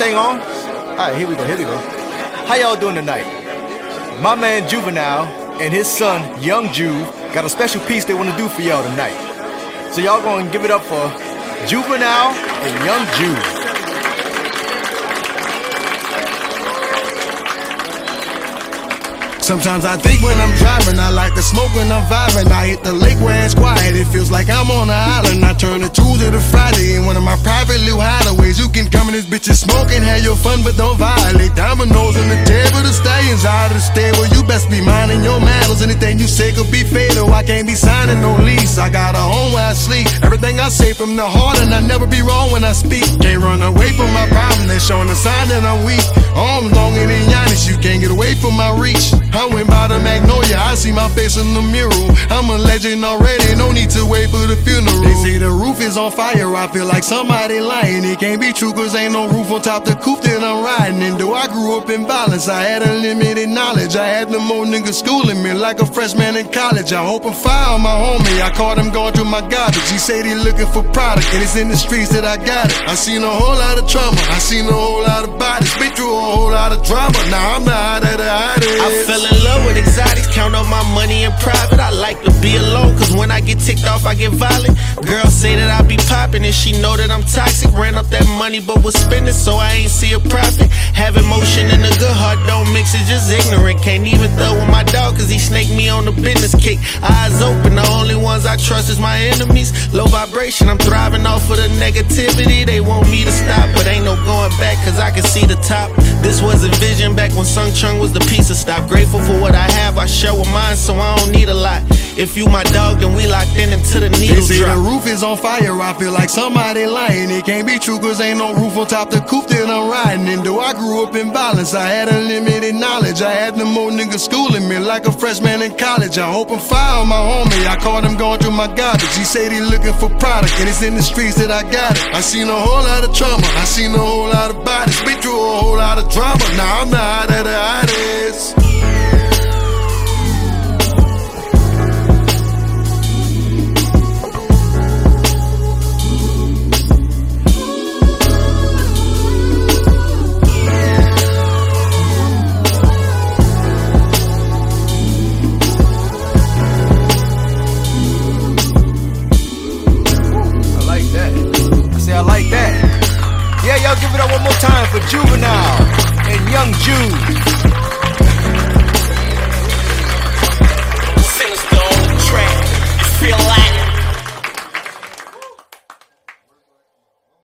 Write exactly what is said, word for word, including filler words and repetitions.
thing on? Alright, here we go, here we go. How y'all doing tonight? My man Juvenile and his son Young Juve got a special piece they want to do for y'all tonight. So y'all gonna give it up for Juvenile and Young Juve. Sometimes I think when I'm driving, I like to smoke when I'm vibing. I hit the lake where it's quiet, it feels like I'm on an island. I turn the Tuesday to Friday in one of my private little hideaways. You can come in this bitch and smoke and have your fun, but don't violate. Dominoes on the table, the stallions out of the stable. You best be minding your manners. Anything you say could be fatal. I can't be signing no lease. I got a home where I sleep. Everything I say from the heart, and I never be wrong when I speak. Can't run away from my problem. They're showing a sign that I'm weak. Arms longer than Giannis, you can't get away from my reach. I went by the Magnolia, I see my face in the mirror. I'm a legend already, no need to wait for the funeral. They say the roof is on fire, I feel like somebody lying. It can't be true cause ain't no roof on top the coupe that I'm riding in. Though I grew up in violence, I had unlimited knowledge. I had them old niggas schooling me like a freshman in college. I hope and fire my homie, I caught him going through my garbage. He said he looking for product, and it's in the streets that I got it. I seen a whole lot of trauma, I seen a whole lot of bodies. Been through a whole lot of drama, now I'm the hot of the hottest. I fell in love with exotics, count up my money in private. I like to be alone, cause when I get ticked off, I get violent. Girls say that I be popping, and she know that I'm toxic. Ran up that money, but was spending, so I ain't see a profit. Have emotion and a good heart don't mix, it's just ignorant. Can't even throw with my dog, cause he snaked me on the business kick. Eyes open, the only ones I trust is my enemies. Low vibration, I'm thriving off of the negativity. They want me to stop, but ain't no going back, cause I can see the top. This was a vision back when Sung Chung was the piece of stop. Grateful for what I have, I share with mine, so I don't need a lot. If you my dog, then we locked in until the needle They say drop. the roof is on fire, I feel like somebody lying. It can't be true cause ain't no roof on top the coupe that I'm riding in. Though I grew up in violence, I had unlimited knowledge. I had them old niggas schooling me like a freshman in college. I hope and fire my homie, I caught him going through my garbage. He said he looking for product, and it's in the streets that I got it. I seen a whole lot of trauma, I seen a whole lot of bodies. Been through a whole lot of drama, now I'm the hot of the hottest. I like that. Yeah, y'all give it up one more time for Juvenile and Young Juve.